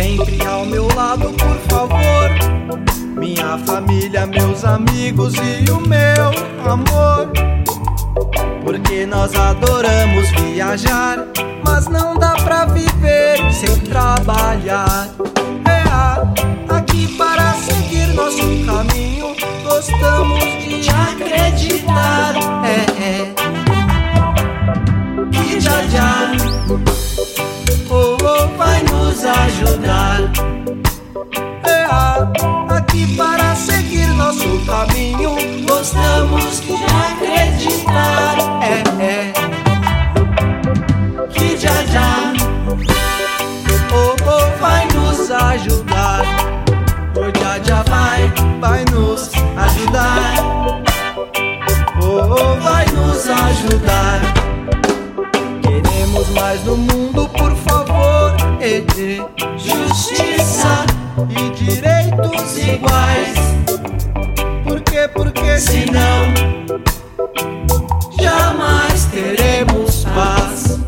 sempre ao meu lado, por favor. Minha família, meus amigos e o meu amor. Porque nós adoramos viajar, mas não dá pra viver sem trabalhar. Aqui para seguir nosso caminho, gostamos de acreditar. Que já já vai nos ajudar. Aqui para seguir nosso caminho, gostamos de acreditar. Que já já vai nos ajudar. O já já vai nos ajudar. Vai nos ajudar. Queremos mais do mundo, por favor. Justiça e direitos iguais. Por quê? Porque senão jamais teremos paz.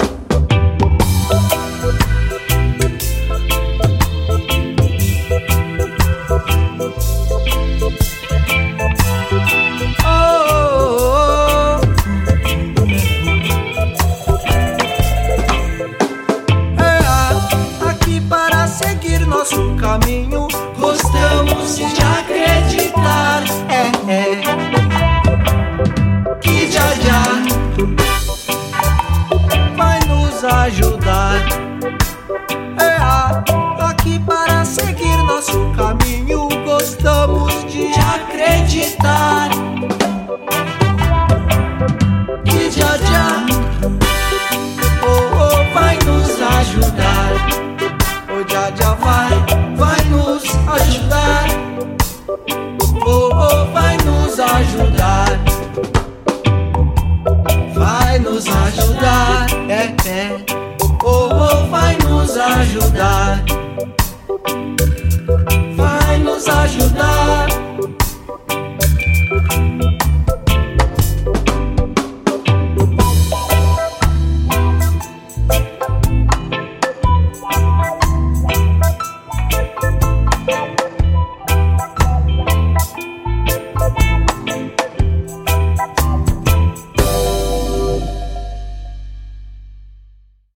Aqui para seguir nosso caminho, gostamos de acreditar. Que já já vai nos ajudar. Aqui para seguir nosso caminho, gostamos de acreditar. Que já já vai nos ajudar. O já já vai nos ajudar. Vai nos ajudar. Vai nos ajudar. Vai nos ajudar.